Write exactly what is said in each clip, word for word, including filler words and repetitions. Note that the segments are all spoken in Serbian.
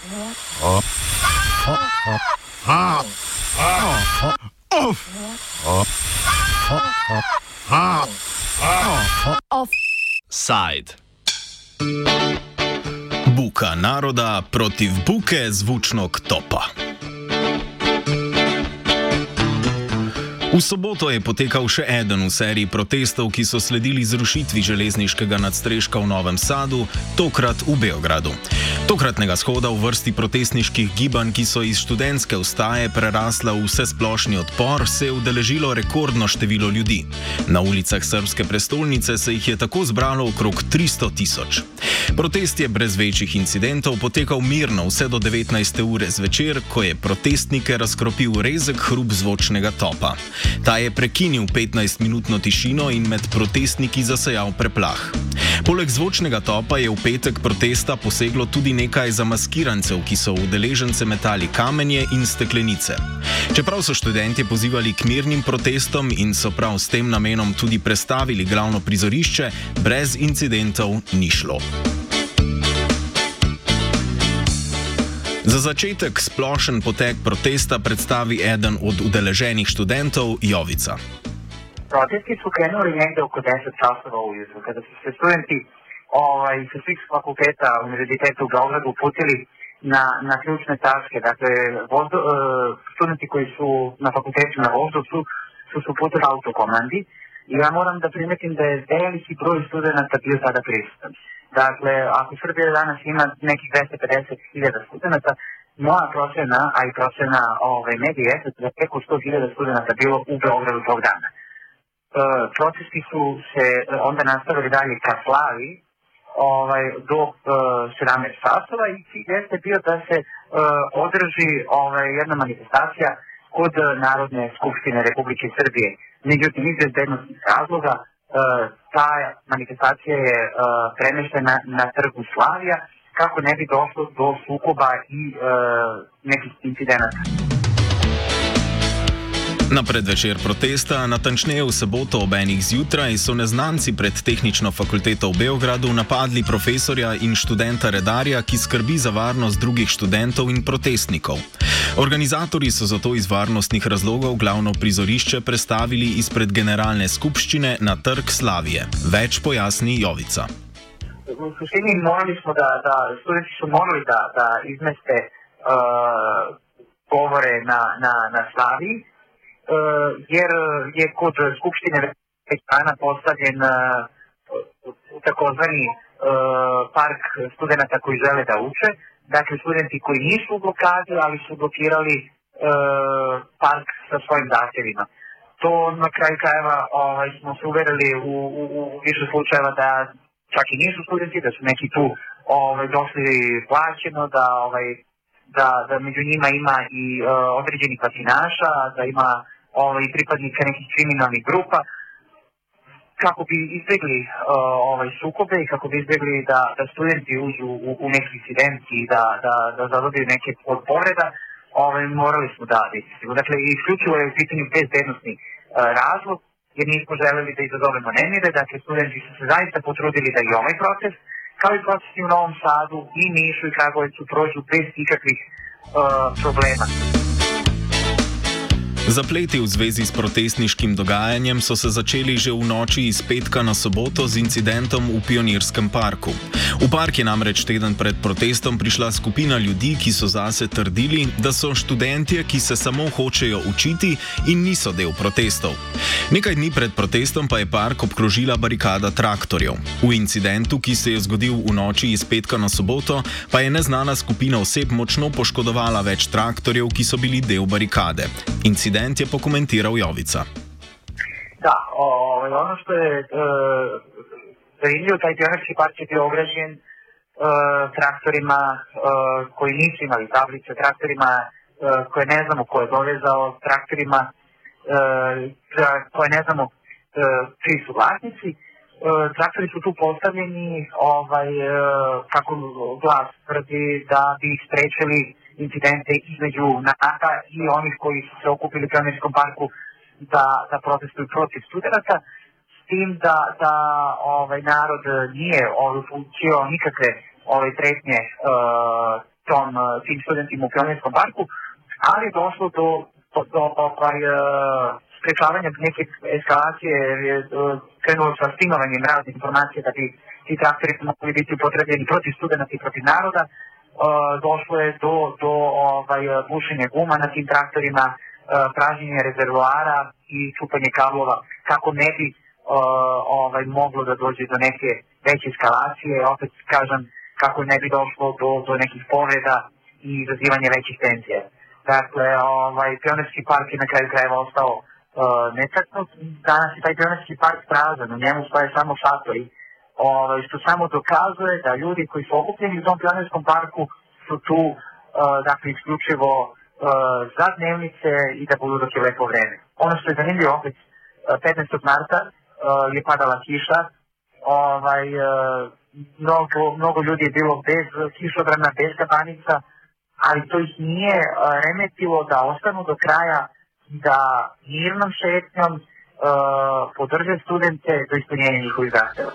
Offside. Buka naroda protiv buke zvučnog topa. V soboto je potekal še eden v seriji protestov, ki so sledili zrušitvi železniškega nadstreška v Novem Sadu, tokrat v Beogradu. Tokratnega shoda v vrsti protestniških gibanj, ki so iz študentske vstaje prerasla v vsesplošni odpor, se je udeležilo rekordno število ljudi. Na ulicah srbske prestolnice se jih je tako zbralo okrog tristo tisoč. Protest je brez večjih incidentov potekal mirno vse do devetnajste ure zvečer, ko je protestnike razkropil rezek hrup zvočnega topa. Ta je prekinil petnajstminutno tišino in med protestniki zasejal preplah. Poleg zvočnega topa je v petek protesta poseglo tudi nekaj zamaskirancev, ki so v udeležence metali kamenje in steklenice. Čeprav so študentje pozivali k mirnim protestom in so prav s tem namenom tudi prestavili glavno prizorišče, brez incidentov ni šlo. Za začetek splošen potek protesta predstavi eden od udeleženih študentov, Jovica. Protesti su krenuli negde oko deset časova ujutro, kada su se studenti ovaj, sa svih fakulteta univerziteta u Beogradu uputili na, na ključne tačke. Dakle, vozdo, uh, studenti koji su na fakultetu na Voždovcu su se uputili autokomandi i ja moram da primetim da je veliki broj studenta bio tada prisutan. Dakle, ako Srbija danas ima nekih dvesta pedeset hiljada studenta, moja procena, a i procena ovaj, medije, je da je preko sto hiljada studenta bilo u Beogradu tog dana. E, protesti su se onda nastavili dalje ka Slavi ovaj, do e, sedamnaest časova i cilj jeste bio da se e, održi ovaj, jedna manifestacija kod Narodne skupštine Republike Srbije. Međutim, iz bezbednosnih razloga Uh, ta manifestacija je uh, premeštena na trgu Slavija kako ne bi došlo do sukoba i uh, nekih incidenata. Na predvečer protesta, natančneje v soboto ob enih zjutraj, so neznanci pred Tehnično fakulteto v Beogradu napadli profesorja in študenta redarja, ki skrbi za varnost drugih študentov in protestnikov. Organizatorji so zato iz varnostnih razlogov glavno prizorišče prestavili izpred generalne skupščine na trg Slavije. Več pojasni Jovica. V suštini morali smo da, da studenti su morali da, da izmeste uh, govore na, na, na Slaviji, Uh, jer je kod Skupštine već dana postavljen uh, takozvani uh, park studenta koji žele da uče. Dakle, studenti koji nisu u blokadi, ali su blokirali uh, park sa svojim zahtjevima. To na kraju krajeva ovaj, smo se uverili u, u, u više slučajeva da čak i nisu studenti, da su neki tu ovaj, došli plaćeno, da, ovaj, da, da među njima ima i uh, određenih patinaša, da ima ovaj, pripadnika nekih kriminalnih grupa, kako bi izbjegli uh, ovaj, sukobe i kako bi izbjegli da, da studenti uđu u, u neki incident i da, da, da zadobiju neke od povreda, ovaj, morali smo da desimo. Dakle, isključivo je u pitanju bezbednosni uh, razlog, jer nismo želeli da izazovemo nemire. Dakle, studenti su se zaista potrudili da i ovaj proces, kao i procesi u Novom Sadu i Nišu i Kragujevcu prođu bez ikakvih uh, problema. Zapleti v zvezi s protestniškim dogajanjem so se začeli že v noči iz petka na soboto z incidentom v Pionirskem parku. V park je namreč teden pred protestom prišla skupina ljudi, ki so zase trdili, da so študentje, ki se samo hočejo učiti in niso del protestov. Nekaj dni pred protestom pa je park obkrožila barikada traktorjev. V incidentu, ki se je zgodil v noči iz petka na soboto, pa je neznana skupina oseb močno poškodovala več traktorjev, ki so bili del barikade. Incident je pokomentiral Jovica. Da, o, ono što je e, zanimljivo, taj Pionirski park je bio ograđen e, traktorima e, koji nisu imali tablice, traktorima e, koje ne znamo ko je dovezao, traktorima e, koje ne znamo e, čiji su vlasnici. E, traktori su tu postavljeni ovaj, e, kako glas tvrdi da bi sprečili incidente između NATO i onih koji su se okupili u Pionirskom parku da, da protestuju protiv studenta, s tim da, da ovaj, narod nije učio nikakve ovaj, pretnje uh, tom tim studentima u Pionirskom parku, ali je došlo do, do, do ovaj, sprečavanja neke eskalacije, jer je krenulo sa spinovanjem raznih informacija da bi ti traktori mogli biti upotrebljeni protiv studenta i protiv naroda. Došlo je do, do ovaj, bušenja guma na tim traktorima, pražnjenje rezervoara i čupanje kablova, kako ne bi ovaj, moglo da dođe do neke veće eskalacije, opet kažem, kako ne bi došlo do, do nekih povreda i izazivanja većih tenzija. Dakle, ovaj, Pionirski park je na kraju krajeva ostao uh, netaknut. Danas je taj Pionirski park prazan, u njemu stoje samo šatori, ovaj, što samo dokazuje da ljudi koji su okupljeni u tom Pionirskom parku su tu, uh, dakle, isključivo uh, za dnevnice i da budu dok je lepo vreme. Ono što je zanimljivo, opet, petnaestog marta uh, je padala kiša, ovaj, uh, mnogo, mnogo ljudi je bilo bez kišobrana, bez kapanica, ali to ih nije uh, remetilo da ostanu do kraja, da mirnom šetnjom uh, podrže studente do ispunjenja njihovih zahteva.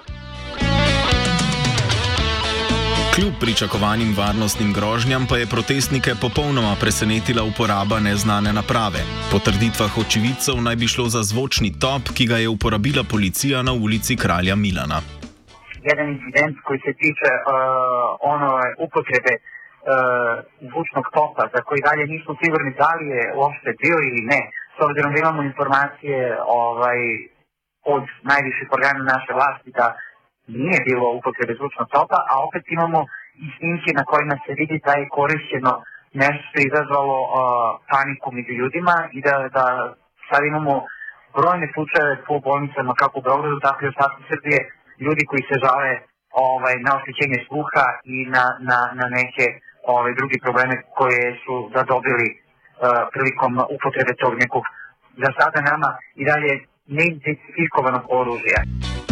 Kljub pričakovanim varnostnim grožnjam pa je protestnike popolnoma presenetila uporaba neznane naprave. Po trditvah očividcev naj bi šlo za zvočni top, ki ga je uporabila policija na ulici Kralja Milana. Jedan incident koji se tiče uh, ono upotrebe uh, zvučnog topa, za koji dalje nismo sigurni da li je uopšte bio ili ne, s obzirom da imamo informacije ovaj, od najviših organa naše vlasti da nije bilo upotrebe zvučnog topa, a opet imamo i snimke na kojima se vidi da je korišćeno nešto što je izazvalo uh, paniku među ljudima i da, da sad imamo brojne slučajeve po bolnicama kako u Beogradu, tako i u ostatku Srbije, ljudi koji se žale ovaj, na oštećenje sluha i na, na, na neke ovaj, drugi probleme koje su zadobili uh, prilikom upotrebe tog nekog, za sada nama i dalje neidentifikovanog oružja.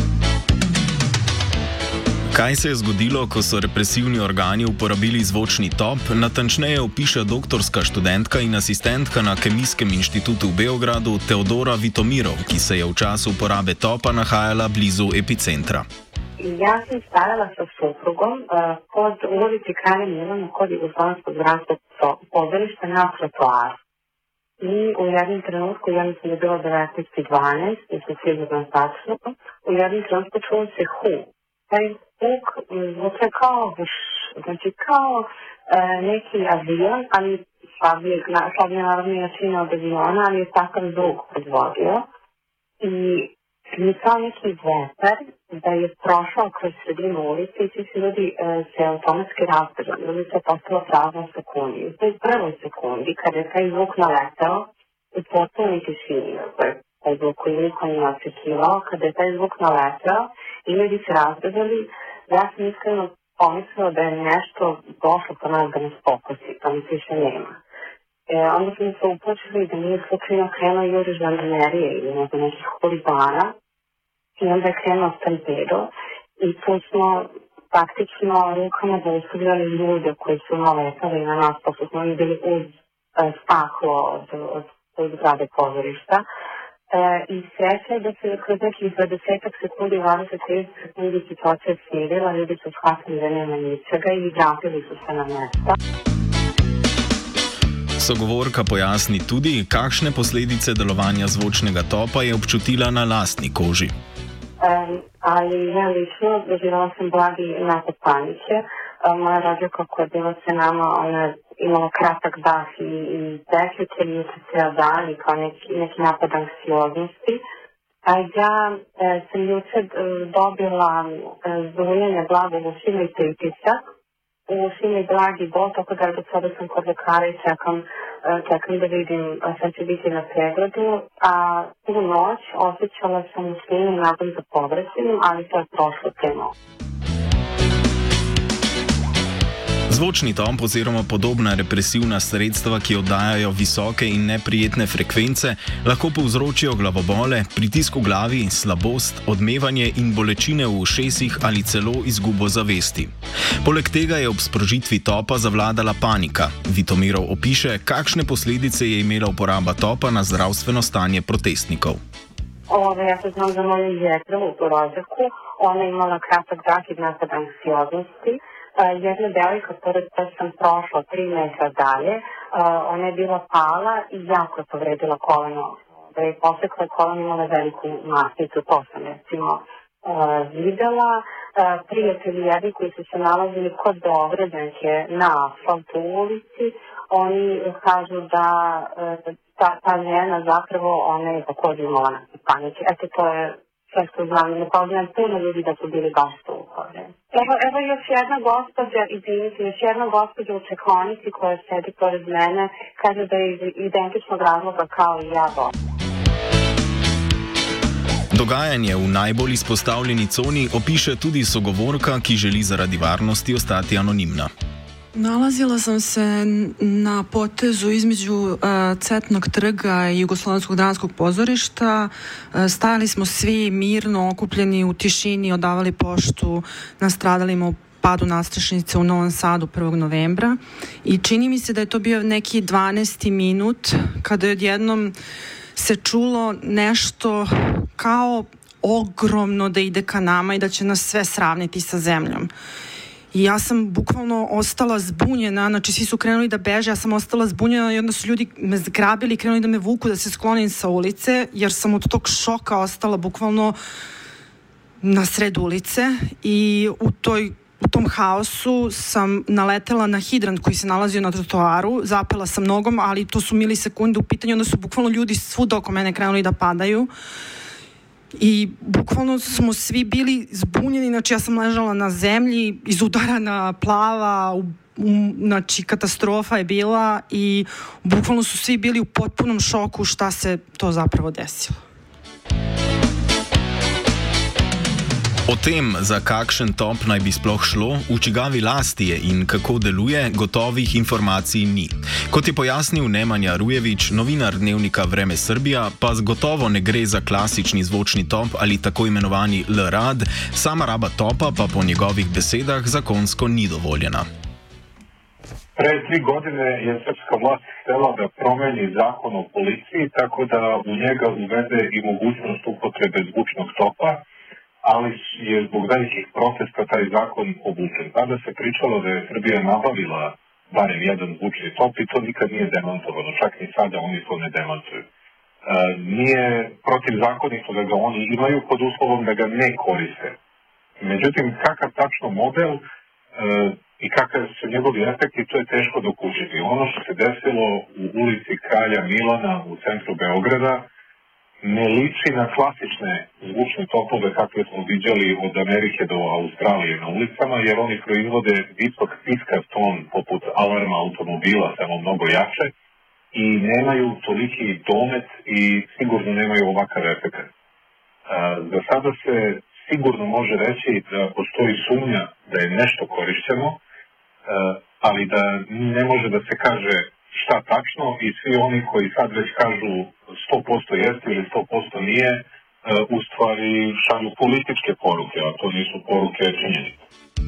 Kaj se je zgodilo, ko so represivni organi uporabili zvočni top, natančneje opiše doktorska študentka in asistentka na Kemijskem inštitutu v Beogradu Teodora Vitomirov, ki se je v času uporabe topa nahajala blizu epicentra. Ja sam stajala sa suprugom uh, kod ulici Kralja Milana kod Jugoslovenskog gradskog pozorišta na trotoaru. I u jednom trenutku, ja mislim da je bilo devetnaest i dvanaest, mislim sigurno tačno, u jednom trenutku čuo se hu. Taj zvuk zvuče kao vuš, znači kao e, neki avion, ali slabije, slabije naravno jačine od aviona, ali je takav zvuk predvodio. I je kao neki vetar da je prošao kroz sredinu ulice i svi su ljudi e, se automatski razbržali. Ljudi se postalo prazno sekundi. U toj prvoj sekundi, kada je taj zvuk naletao, u potpunoj tišini, taj zvuk koji niko nije očekivao, kada je taj zvuk naletao i ljudi se razbržali, ja sam iskreno pomislila da je nešto došlo po nas da nas pokusi, pa nas više nema. E, onda smo se upočeli da nije slučajno krenuo juriš žandarmerije ili možda nekih huligana i onda je krenuo stampedo i tu smo praktično rukama zaustavljali ljude koji su naletali na nas, pošto smo im bili uz e, staklo od, od, od zgrade pozorišta. E, I sreća je da se kroz nekih dvadeset sekundi, dvadeset do trideset sekundi situacija smirila, ljudi su shvatili da nema ničega i vratili su se na mesta. Sogovorka pojasni tudi, kakšne posledice delovanja zvočnega topa je občutila na lastni koži. Um, ali ja lično doživjela sam blagi napad panike. Um, moja rođaka koja je bila sa nama, ona je imala kratak dah i, i deključe i juče ceo dan i kao neki, neki napad anksioznosti. A ja e, sam juče e, dobila e, zbunjenje blagog ušima i pritisak. U ušima i blagi bol, tako da do sada sam kod lekara i čekam, e, čekam da vidim šta će biti na pregledu. A tu noć osjećala sam ušinu i nagon za povraćenjem, ali to je prošlo te noć. Zvočni top oziroma podobna represivna sredstva, ki oddajajo visoke in neprijetne frekvence, lahko povzročijo glavobole, pritisk v glavi, slabost, odmevanje in bolečine v ušesih ali celo izgubo zavesti. Poleg tega je ob sprožitvi topa zavladala panika. Vitomirov opiše, kakšne posledice je imela uporaba topa na zdravstveno stanje protestnikov. Ove, ja se znam za moju jedru u rođaku. Ona je imala kratak dah i napad anksioznosti. jedna devojka pored koje sam prošla tri metra dalje, ona je bila pala i jako je povredila koleno. Da je posekla koleno, imala veliku masnicu, to sam recimo videla. Prijatelji jedni koji su se nalazili kod Beograđanke na asfaltu u ulici, oni kažu da ta, ta žena zapravo, ona je također imala neke panike. Eto, to je sve što znam, ne poznajem puno ljudi da su bili baš tu ukoreni. Evo, evo još jedna gospođa, izvinite, još jedna gospođa u čekonici koja sedi pored mene, kaže da je iz identičnog razloga kao i ja bo. Dogajanje v najbolj izpostavljeni coni opiše tudi sogovorka, ki želi zaradi varnosti ostati anonimna. Nalazila sam se na potezu između uh, Cetnog trga i Jugoslovenskog dramskog pozorišta. Uh, stajali smo svi mirno okupljeni u tišini, odavali poštu nastradalima u padu nadstrešnice u Novom Sadu prvog novembra. I čini mi se da je to bio neki dvanaesti minut kada je odjednom se čulo nešto kao ogromno da ide ka nama i da će nas sve sravniti sa zemljom. I ja sam bukvalno ostala zbunjena, znači svi su krenuli da beže, ja sam ostala zbunjena i onda su ljudi me zgrabili i krenuli da me vuku da se sklonim sa ulice, jer sam od tog šoka ostala bukvalno na sred ulice i u toj U tom haosu sam naletela na hidrant koji se nalazio na trotoaru, zapela sam nogom, ali to su milisekunde u pitanju, onda su bukvalno ljudi svuda oko mene krenuli da padaju i bukvalno smo svi bili zbunjeni, znači ja sam ležala na zemlji, izudarana, plava, u, u, znači katastrofa je bila i bukvalno su svi bili u potpunom šoku šta se to zapravo desilo. O tem, za kakšen top naj bi sploh šlo, v čigavi lasti je in kako deluje, gotovih informacij ni. Kot je pojasnil Nemanja Rujevič, novinar dnevnika Vreme Srbija, pa zgotovo ne gre za klasični zvočni top ali tako imenovani L-rad, sama raba topa pa po njegovih besedah zakonsko ni dovoljena. Pre tri godine je srpska vlast htela da promeni zakon o policiji tako da u njega uvede i mogućnost upotrebe zvučnog topa, ali je zbog velikih protesta taj zakon povučen. Tada se pričalo da je Srbija nabavila barem jedan zvučni top i to nikad nije demantovano, čak ni sada oni to ne demantuju. E, nije protivzakonito da ga oni imaju pod uslovom da ga ne koriste. Međutim, kakav tačno model e, i kakav su njegovi efekti, to je teško dokučiti. Ono što se desilo u ulici Kralja Milana u centru Beograda ne liči na klasične zvučne topove kakve smo viđali od Amerike do Australije na ulicama, jer oni proizvode visok piskav ton poput alarma automobila, samo mnogo jače, i nemaju toliki domet i sigurno nemaju ovakav efekt. Za sada se sigurno može reći da postoji sumnja da je nešto korišćeno, ali da ne može da se kaže šta tačno i svi oni koji sad već kažu sto posto jeste ili sto posto nije, u stvari šalju političke poruke, a to nisu poruke činjenice.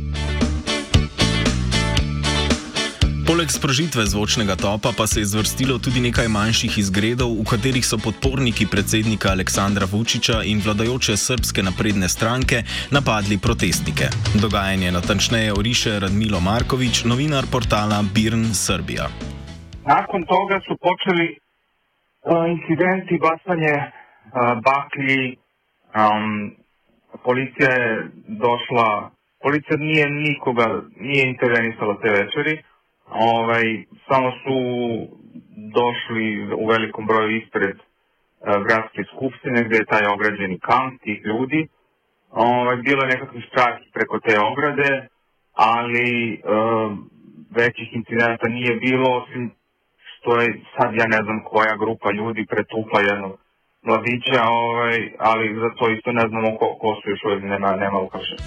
Poleg sprožitve zvočnega topa pa se je zvrstilo tudi nekaj manjših izgredov, v katerih so podporniki predsednika Aleksandra Vučića in vladajoče Srbske napredne stranke napadli protestnike. Dogajanje natančneje oriše Radmilo Marković, novinar portala Birn Srbija. Nakon toga su počeli uh, incidenti, bacanje uh, baklji, um, policija je došla, policija nije nikoga, nije intervenisala te večeri, ovaj, samo su došli u velikom broju ispred uh, gradske skupštine gdje je taj ograđeni kamp tih ljudi. Ovaj, bilo je nekakvi strah preko te ograde, ali uh, većih incidenta nije bilo, osim što je sad ja ne znam koja grupa ljudi pretukla jednog mladića, ovaj, ali za to isto ne znamo ko, ko su još uvijek nema, nema ukašenja.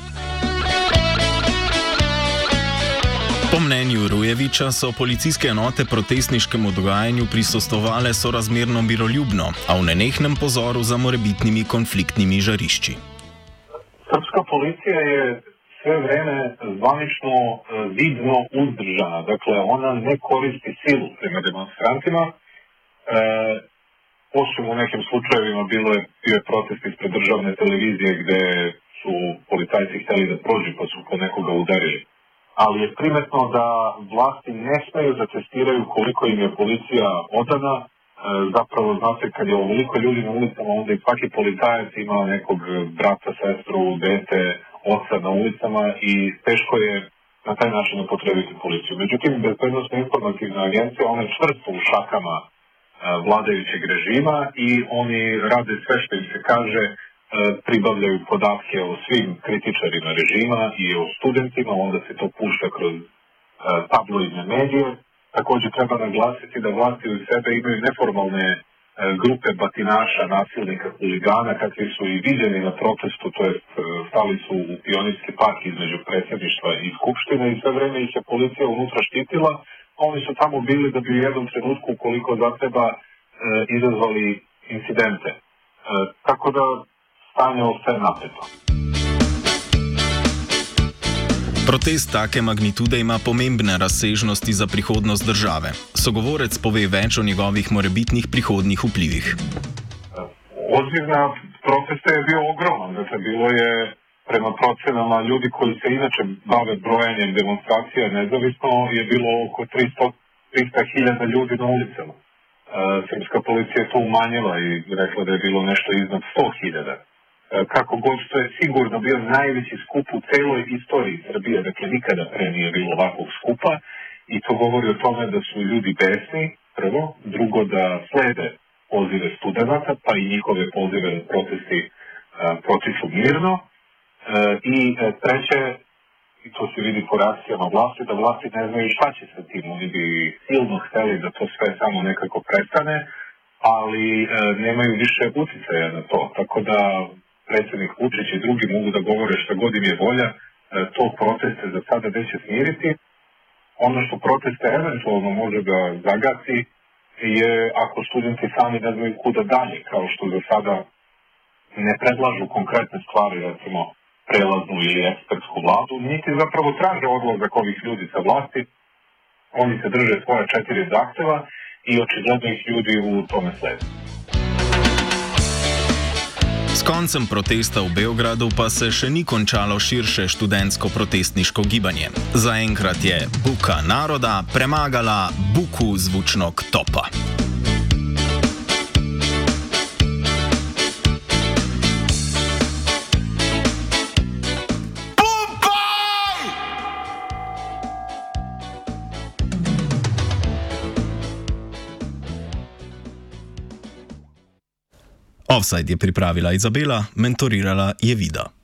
Po mnenju Rujeviča so policijske enote protestniškemu dogajanju prisostvovale sorazmerno miroljubno, a v nenehnem pozoru za morebitnimi konfliktnimi žarišči. Srpska policija je sve vreme zvanično vidno uzdržana. Dakle, ona ne koristi silu prema demonstrantima. E, osim u nekim slučajevima bilo je, bio je protest ispred državne televizije gde su policajci htjeli da prođu pa su po nekoga udarili. ali je primetno da vlasti ne smeju da testiraju koliko im je policija odana. E, zapravo, znate, kad je ovoliko ljudi na ulicama, onda i svaki policajac ima nekog brata, sestru, dete, oca na ulicama i teško je na taj način upotrebiti policiju. Međutim, bezbednosno informativna agencija, ona je čvrsto u šakama e, vladajućeg režima i oni rade sve što im se kaže, pribavljaju podatke o svim kritičarima režima i o studentima, onda se to pušta kroz uh, tabloidne medije. Također treba naglasiti da vlasti u sebe imaju neformalne uh, grupe batinaša, nasilnika, huligana, kakvi su i viđeni na protestu, to jest uh, stali su u Pionirski park između predsjedništva i skupštine i sve vreme ih je policija unutra štitila, a oni su tamo bili da bi u jednom trenutku, koliko zatreba, uh, izazvali incidente. Uh, tako da stanje ostaje napeto. Protest take magnitude ima pomembne razsežnosti za prihodnost države. Sogovorec pove več o njegovih morebitnih prihodnjih vplivih. Odziv na proteste je bio ogroman. Dakle, bilo je prema procenama ljudi koji se inače bave brojanjem demonstracija nezavisno, je bilo oko tristo hiljada ljudi na ulicama. Srpska policija je to umanjila i rekla da je bilo nešto iznad sto hiljada. Kako god, to je sigurno bio najveći skup u celoj istoriji Srbije, dakle nikada pre nije bilo ovakvog skupa i to govori o tome da su ljudi besni, prvo, drugo da slede pozive studenta, pa i njihove pozive na protesti protiču mirno i treće, i to se vidi po reakcijama vlasti, da vlasti ne znaju šta će sa tim, oni bi silno hteli da to sve samo nekako prestane, ali nemaju više uticaja na to, tako da predsjednik Vučić i drugi mogu da govore šta god im je volja, to proteste za sada neće smiriti. Ono što proteste eventualno može da zagasi je ako studenti sami ne znaju kuda dalje, kao što za sada ne predlažu konkretne stvari, recimo prelaznu ili ekspertsku vladu, niti zapravo traže odlazak ovih ljudi sa vlasti. Oni se drže svoje četiri zahteva i očigledno ih ljudi u tome slede. S koncem protesta v Beogradu pa se še ni končalo širše študentsko-protestniško gibanje. Zaenkrat je buka naroda premagala buku zvučnog topa. Offside je pripravila Izabela, mentorirala je Vida.